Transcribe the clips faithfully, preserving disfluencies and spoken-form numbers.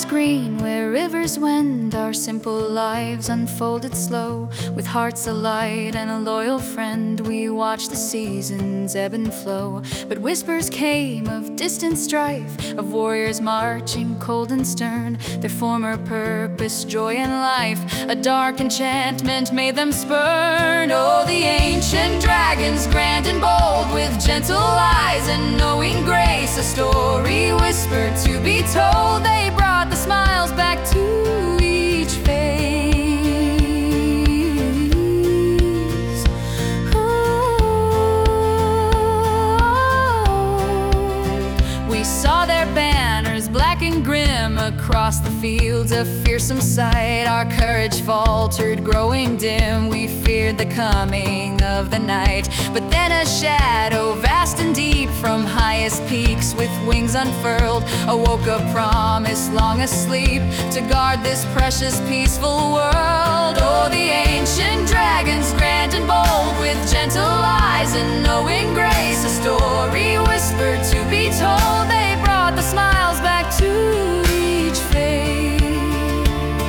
valleys green where rivers wend, our simple lives unfolded slow. With hearts alight and a loyal friend, we watched the seasons ebb and flow. But whispers came of distant strife, of warriors marching cold and stern. Their former purpose, joy and life, a dark enchantment made them spurn. Oh, the ancient dragons, grand and bold, with gentle eyes and knowing grace, a story whispered to be told. They brought the smiles back to each face. Oh, we saw their banners black and grim across the fields, a fearsome sight. Our courage faltered, growing dim. We feared the coming of the night. But then a shadow, vast and deep, from highest peaks with wings unfurled, awoke a promise long asleep to guard this precious, peaceful world. Oh, the ancient dragons, grand and bold, with gentle eyes and knowing grace, a story whispered to be told. They brought the smiles back to each face.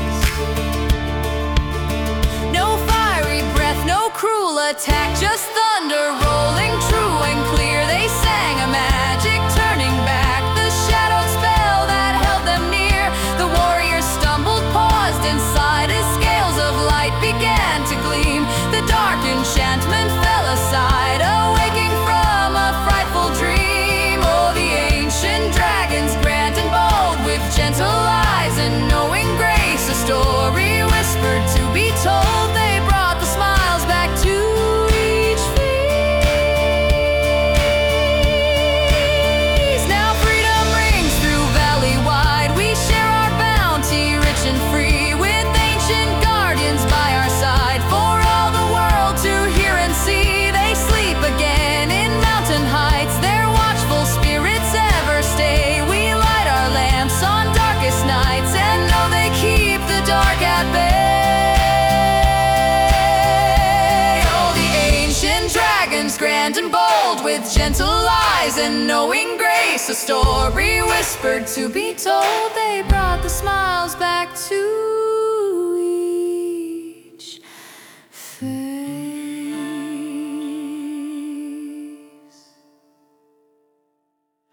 No fiery breath, no cruel attack, just thunder rolling true and clear. They sang a magic, turning back the shadowed spell that held them near. The warriors stumbled, paused inside as scales of light began to gleam. The dark enchantment fell aside, awaking from a frightful dream. Oh, the ancient dragons, grand and bold, with gentle eyes and knowing grace, a story whispered to be told. They brought the smiles back to each face. Now freedom rings through valley wide. We share our bounty, rich and free, with ancient guardians by our side, for all the world to hear and see. They sleep again in mountain heights, their watchful spirits ever stay. We light our lamps on darkest nights and know they keep the dark at bay. Oh, the ancient dragons, grand and bold, with gentle eyes and knowing grace, a story whispered to be told. They brought the smiles back to